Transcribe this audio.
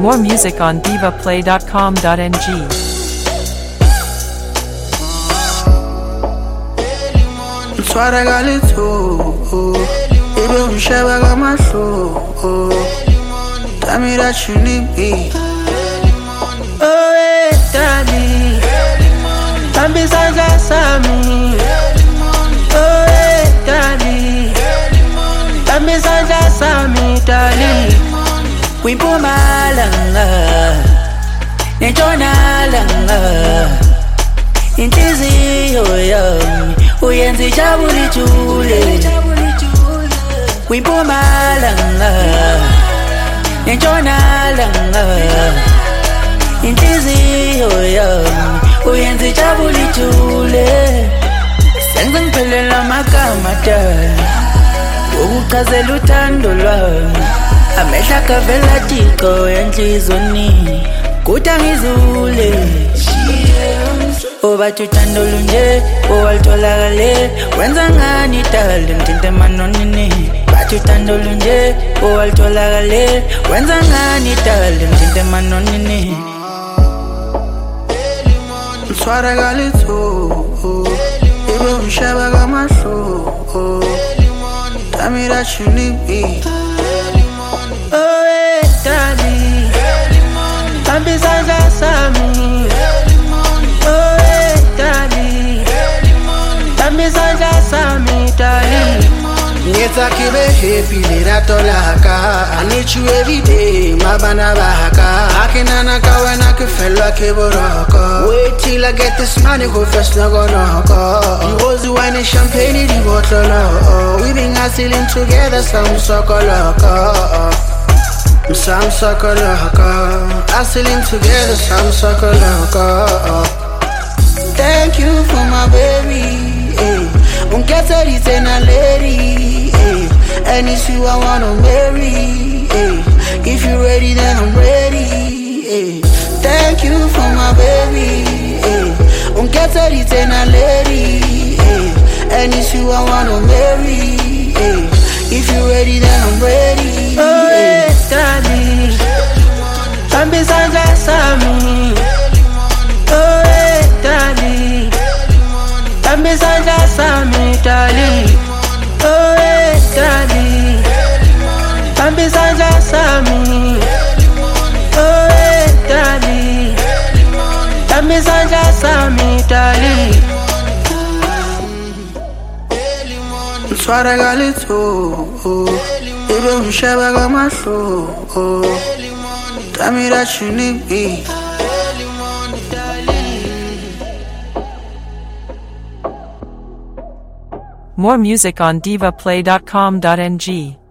More music on divaplay.com.ng. Swara galito, ibe unshaba gamasho. Tell me that you need me. Oh, hey, daddy. I'm beside that Sammy. Oh, hey, daddy. I'm beside that Sammy, daddy. We put my langa, Nejona langa. Intiziyo yami uyenza ijabule jule Wimpumalanga Nentshonalanga Intiziyo yami uyenza ijabule jule Senze ngiphelela amagama dala ukuchazela uthando lwami amehla kavela tiko enhliziyweni kuthi ngizule Obathi uthando lunje owalutholakale wenza ngani dali ngithinta emanonini bathi uthando lunje owalutholakale wenza ngani dali ngithinta emanonini Swara galito ibe unshaba gamasho Tell me that you need me Oh hey daddy I'm beside that Sammy Oh hey daddy I'm beside that Sammy daddy Ngetsa kibe happy liratolaka I need you every day mabana bahaka Akinana kawena kifelwa kiboroko Wait till I get this money go first no go noko You was the wine and champagne di botolo We been hustling together some sokoloko Some sokoloko Hustling together some sokoloko Thank you for my baby Unketa a lady And it's you I wanna marry If you're ready then I'm ready Thank you for my baby Unketa a lady And it's you I wanna marry If you're ready then I'm ready Oh hey daddy I'm beside that Sammy Oh hey daddy I'm beside that Sammy daddy Oh hey daddy I'm beside that Sammy Oh hey daddy I'm beside that Sammy daddy Swara galito ibe unshaba gamasho Tell me that you need me More music on divaplay.com.ng.